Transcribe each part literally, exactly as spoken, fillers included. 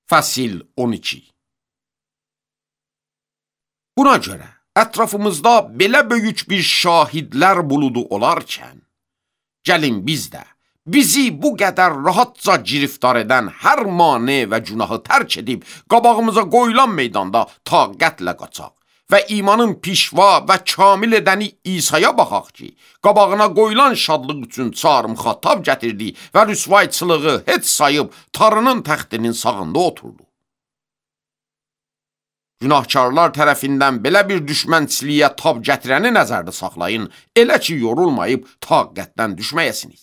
Fəsil on iki. Buna görə ətrafımızda belə böyük bir şahidlər buludu olarkən, gəlin biz də bizi bu qədər rahatca giriftar edən hər mane və günahı tərk edib, qabağımıza qoyulan meydanda taqətlə qaçaq və imanın pişva və kamil edəni İsa'ya baxaq ki, qabağına qoyulan şadlıq üçün çarmıxatab gətirdi və rüsvayçılığı heç sayıb Tanrının təxtinin sağında oturdu. Günahkarlar tərəfindən belə bir düşmənçiliyə tab gətirəni nəzərdə saxlayın, elə ki, yorulmayıb taqətdən düşməyəsiniz.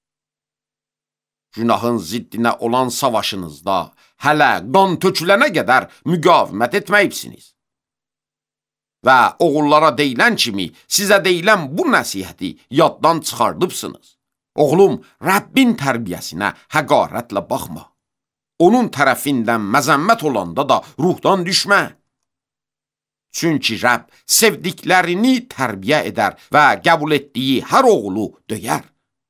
Günahın ziddinə olan savaşınızda hələ qan tökülənə qədər müqavimət etməyibsiniz. Və oğullara deyilən kimi sizə deyilən bu nəsihəti yaddan çıxardıbsınız. Oğlum, Rəbbin tərbiyəsinə həqarətlə baxma. Onun tərəfindən məzəmmət olanda da ruhdan düşmə. Çünki Rəbb sevdiklərini tərbiyə edər və qəbul etdiyi hər oğulu döyər.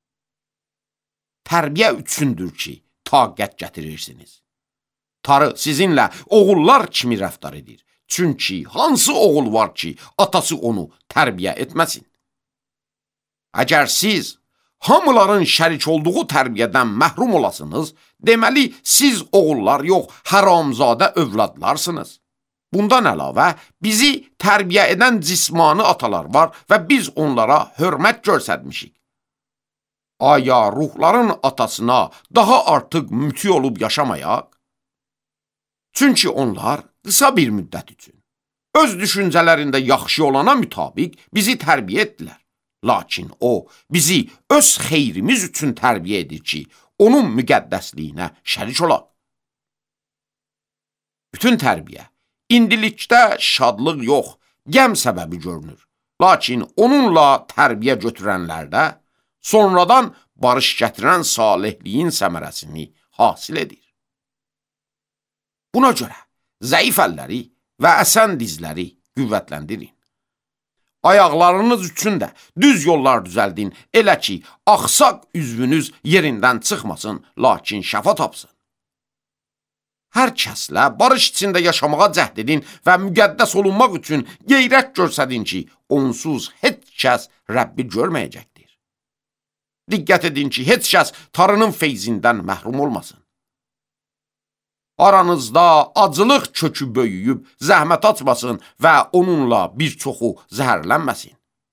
Tərbiyə üçündür ki, taqət gətirirsiniz. Tanrı sizinlə oğullar kimi rəftar edir. Çünki hansı oğul var ki, atası onu tərbiyə etməsin? Əgər siz hamıların şərik olduğu tərbiyədən məhrum olasınız, deməli siz oğullar yox, haramzadə övladlarsınız. Bundan əlavə, bizi tərbiyə edən cismani atalar var və biz onlara hörmət göstərmişik. Aya ruhların atasına daha artıq müti olub yaşamayaq? Çünki onlar qısa bir müddət üçün öz düşüncələrində yaxşı olana mütabiq bizi tərbiyə etdilər. Lakin o, bizi öz xeyrimiz üçün tərbiyə edir ki, onun müqəddəsliyinə şərik olaq. Bütün tərbiyə indilikdə şadlıq yox, qəm səbəbi görünür. Lakin onunla tərbiyə götürənlərdə sonradan barış gətirən salihliyin səmərəsini hasil edir. Buna görə zəif əlləri və əsən dizləri qüvvətləndirin. Ayaqlarınız üçün də düz yollar düzəldin, elə ki, axsaq üzvünüz yerindən çıxmasın, lakin şəfa tapsın. Hər kəslə barış içində yaşamağa cəhd edin və müqəddəs olunmaq üçün qeyrət göstərin ki, onsuz heç kəs Rəbbi görməyəcəkdir. Diqqət edin ki, heç kəs Tanrının feyzindən məhrum olmasın. Aranızda acılıq kökü böyüyüb zəhmət açmasın və onunla bir çoxu zəhərlənməsin.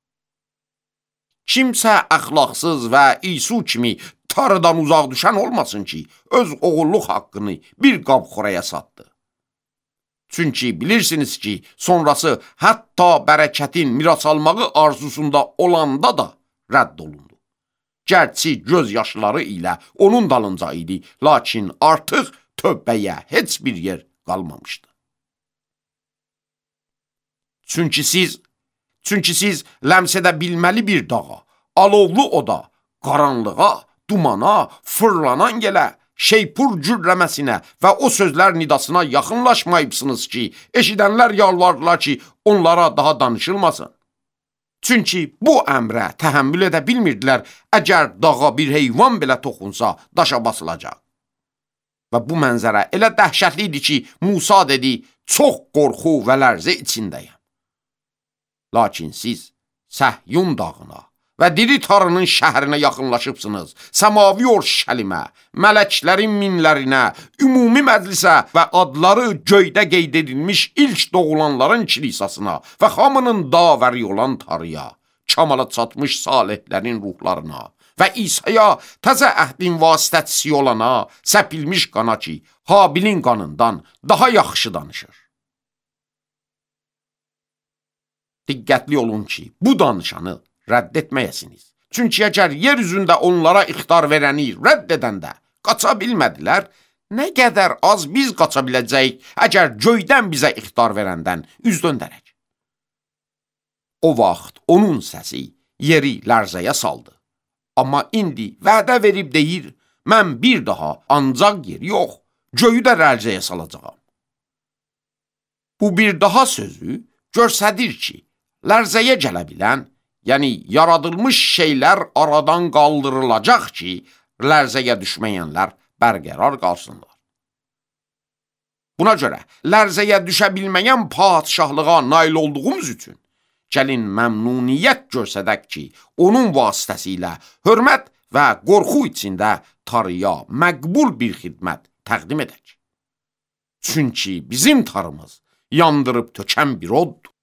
Kimsə əxlaqsız və İsu kimi Tanrıdan uzaq düşən olmasın ki, öz oğulluq haqqını bir qab xoraya satdı. Çünki bilirsiniz ki, sonrası hətta bərəkətin miras almağı arzusunda olanda da rədd olundu. Gərçi göz yaşları ilə onun dalınca idi, lakin artıq tövbəyə heç bir yer qalmamışdı. Çünki siz, çünki siz ləms edə bilməli bir dağa, alovlu oda, qaranlığa, dumana, fırlanan gələ, şeypur cürləməsinə və o sözlər nidasına yaxınlaşmayıbsınız ki, eşidənlər yalvardılar ki, onlara daha danışılmasın. Çünki bu əmrə təhəmmül edə bilmirdilər, əgər dağa bir heyvan belə toxunsa, daşa basılacaq. Və bu mənzərə elə dəhşətli idi ki, Musa dedi, çox qorxu və lərzə içindəyəm. Lakin siz Səhyun dağına və diri Tanrının şəhərinə yaxınlaşıbsınız, səmavi Orşəlimə, mələklərin minlərinə, ümumi məclisə və adları göydə qeyd edilmiş ilk doğulanların kilisasına və hamının davəri olan Tanrıya, kamala çatmış salihlərin ruhlarına və İsa'ya təzə əhdin vasitəçisi olana, səpilmiş qana ki, Habilin qanından daha yaxşı danışır. Diqqətli olun ki, bu danışanı rədd etməyəsiniz. Çünki əgər yer üzündə onlara ixtar verəni rədd edəndə qaça bilmədilər, nə qədər az biz qaça biləcəyik, əgər göydən bizə ixtar verəndən üz döndərək. O vaxt onun səsi yeri lərzəyə saldı. Amma indi vədə verib deyir, mən bir daha ancaq yer yox, göyü də lərzəyə salacağam. Bu bir daha sözü göstərir ki, lərzəyə gələ bilən, yəni yaradılmış şeylər aradan qaldırılacaq ki, lərzəyə düşməyənlər bərqərar qalsınlar. Buna görə lərzəyə düşə bilməyən padşahlığa nail olduğumuz üçün gəlin məmnuniyyət göstərək ki, onun vasitəsilə hörmət və qorxu içində tarıya məqbul bir xidmət təqdim edək. Çünki bizim tarımız yandırıb tökən bir oddur.